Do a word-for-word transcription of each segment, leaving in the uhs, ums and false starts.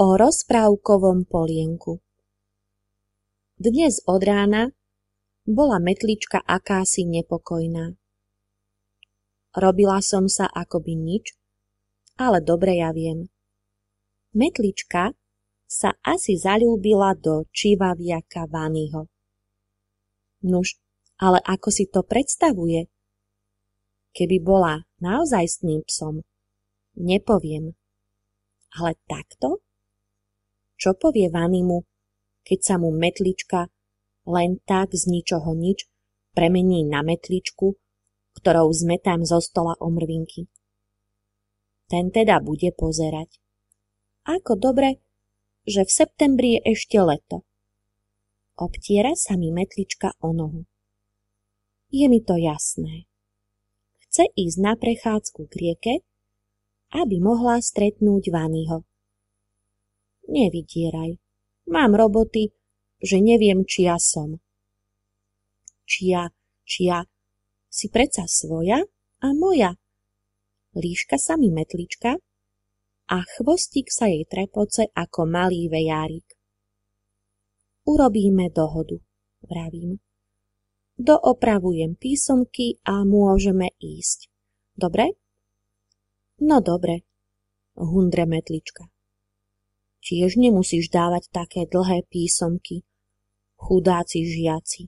O rozprávkovom polienku. Dnes od rána bola metlička akási nepokojná. Robila som sa akoby nič, ale dobre ja viem. Metlička sa asi zaľúbila do čivaviaka Vaniho. Nuž, ale ako si to predstavuje? Keby bola naozajstným psom, nepoviem. Ale takto? Čo povie Vanimu, keď sa mu metlička len tak z ničoho nič premení na metličku, ktorou zmetám zo stola omrvinky? Ten teda bude pozerať. Ako dobre, že v septembri je ešte leto. Obtiera sa mi metlička o nohu. Je mi to jasné. Chce ísť na prechádzku k rieke, aby mohla stretnúť Vaniho. Nevydieraj. Mám roboty, že neviem, čia som. Čia, čia, si predsa svoja a moja. Líška sa mi metlička a chvostík sa jej trepoce ako malý vejárik. Urobíme dohodu, vravím. Doopravujem písomky a môžeme ísť. Dobre? No dobre, hundre metlička. Tiež nemusíš dávať také dlhé písomky, chudáci žiaci.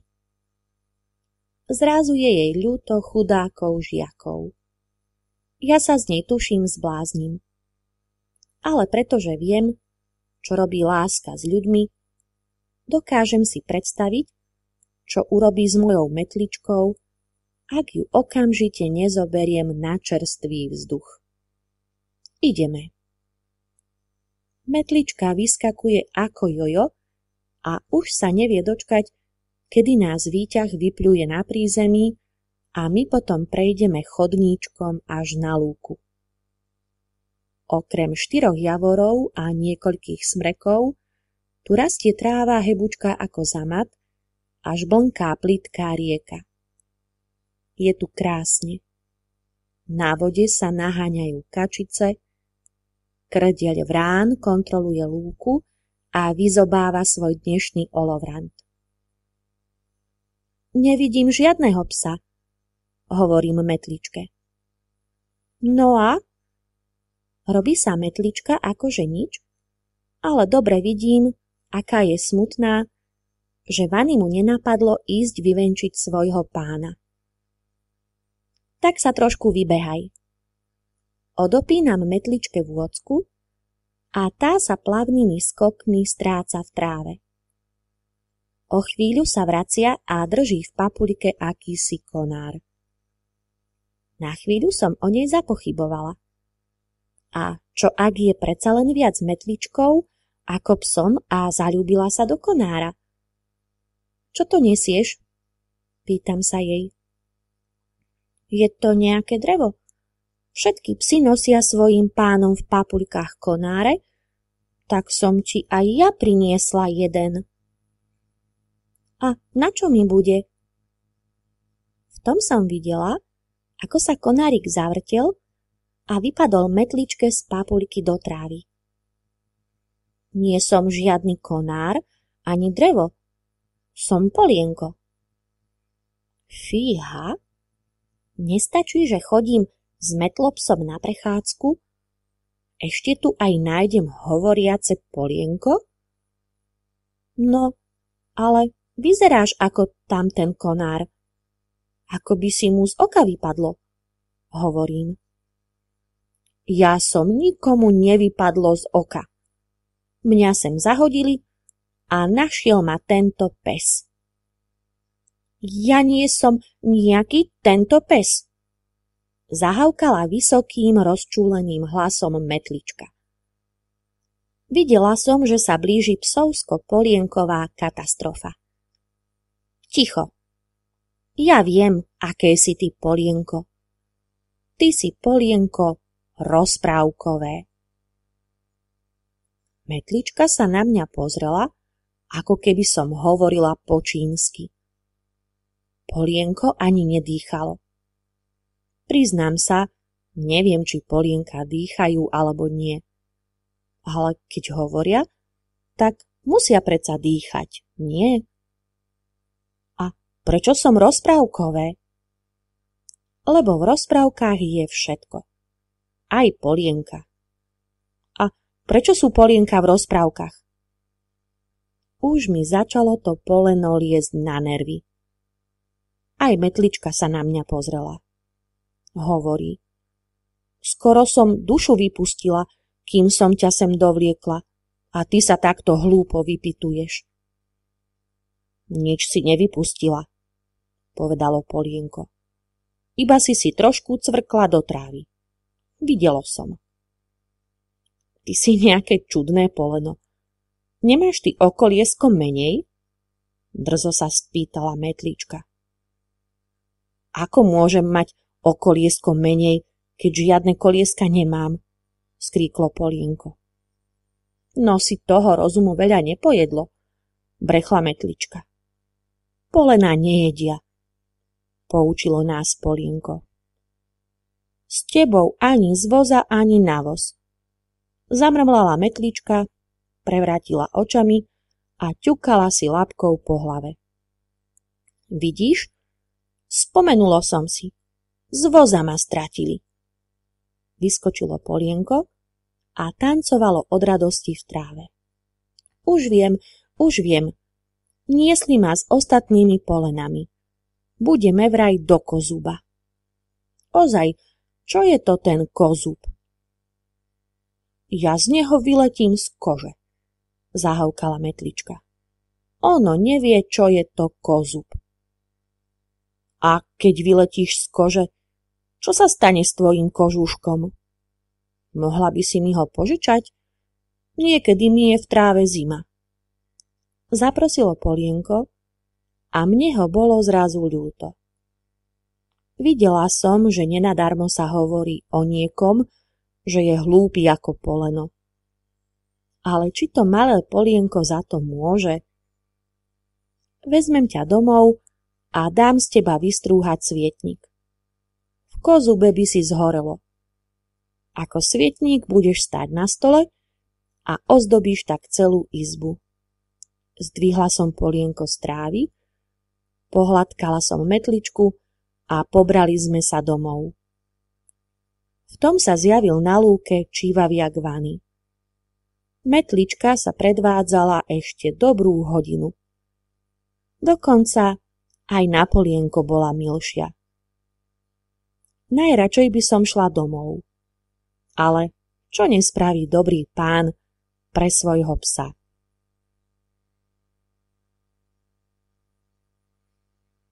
Zrazu je jej ľúto chudákov žiakov. Ja sa z nej tuším zblázním. Ale pretože viem, čo robí láska s ľuďmi, dokážem si predstaviť, čo urobí s mojou metličkou, ak ju okamžite nezoberiem na čerstvý vzduch. Ideme. Metlička vyskakuje ako jojo a už sa nevie dočkať, kedy nás výťah vypľuje na prízemí a my potom prejdeme chodníčkom až na lúku. Okrem štyroch javorov a niekoľkých smrekov tu rastie tráva hebučka ako zamat, až blnká plitká rieka. Je tu krásne. Na vode sa naháňajú kačice, krdeľ vrán kontroluje lúku a vyzobáva svoj dnešný olovrant. Nevidím žiadneho psa, hovorím metličke. No a? Robí sa metlička akože nič, ale dobre vidím, aká je smutná, že Vanimu nenapadlo ísť vyvenčiť svojho pána. Tak sa trošku vybehaj. Odopínam metličke vôcku a tá sa plavnými skokmi stráca v tráve. O chvíľu sa vracia a drží v papulike akýsi konár. Na chvíľu som o nej zapochybovala. A čo ak je predsa len viac metličkou ako psom a zaľúbila sa do konára? Čo to nesieš? Pýtam sa jej. Je to nejaké drevo? Všetky psi nosia svojim pánom v papuľkách konáre, tak som ti aj ja priniesla jeden. A na čo mi bude? V tom som videla, ako sa konárik zavrtel a vypadol metličke z papuľky do trávy. Nie som žiadny konár, ani drevo. Som polienko. Fíha, nestačí, že chodím s metlopsom na prechádzku? Ešte tu aj nájdem hovoriace polienko? No, ale vyzeráš ako tamten konár. Ako by si mu z oka vypadlo, hovorím. Ja som nikomu nevypadlo z oka. Mňa sem zahodili a našiel ma tento pes. Ja nie som nejaký tento pes, zahavkala vysokým rozčúleným hlasom metlička. Videla som, že sa blíži psovsko-polienková katastrofa. Ticho. Ja viem, aké si ty polienko. Ty si polienko rozprávkové. Metlička sa na mňa pozrela, ako keby som hovorila po čínsky. Polienko ani nedýchalo. Priznám sa, neviem, či polienka dýchajú alebo nie. Ale keď hovoria, tak musia predsa dýchať, nie? A prečo som rozprávkové? Lebo v rozprávkach je všetko. Aj polienka. A prečo sú polienka v rozprávkach? Už mi začalo to poleno liezť na nervy. Aj metlička sa na mňa pozrela. Hovorí. Skoro som dušu vypustila, kým som ťa sem dovliekla, a ty sa takto hlúpo vypytuješ. Nič si nevypustila, povedalo polienko. Iba si si trošku cvrkla do trávy. Videlo som. Ty si nejaké čudné poleno. Nemáš ty okoliesko menej? Drzo sa spýtala metlička. Ako môžem mať okoliesko menej, keď žiadne kolieska nemám? Skríklo polienko. No si toho rozumu veľa nepojedlo, brechla metlička. Polená nejedia, poučilo nás polienko. S tebou ani z voza, ani na voz. Zamrmlala metlička, prevrátila očami a ťukala si labkou po hlave. Vidíš? Spomenulo som si. Z voza ma stratili. Vyskočilo polienko a tancovalo od radosti v tráve. Už viem, už viem. Niesli ma s ostatnými polenami. Budeme vraj do kozuba. Ozaj, čo je to ten kozub? Ja z neho vyletím z kože, zahovkala metlička. Ono nevie, čo je to kozub. A keď vyletíš z kože, čo sa stane s tvojim kožúškom? Mohla by si mi ho požičať? Niekedy mi je v tráve zima. Zaprosilo polienko a mne ho bolo zrazu ľúto. Videla som, že nenadarmo sa hovorí o niekom, že je hlúpy ako poleno. Ale či to malé polienko za to môže? Vezmem ťa domov a dám z teba vystrúhať svietnik. V kozube by si zhorelo. Ako svietník budeš stáť na stole a ozdobíš tak celú izbu. Zdvihla som polienko z trávy, pohladkala som metličku a pobrali sme sa domov. V tom sa zjavil na lúke čívaviak Vany. Metlička sa predvádzala ešte dobrú hodinu. Dokonca aj na polienko bola milšia. Najradšej by som šla domov. Ale čo nespraví dobrý pán pre svojho psa?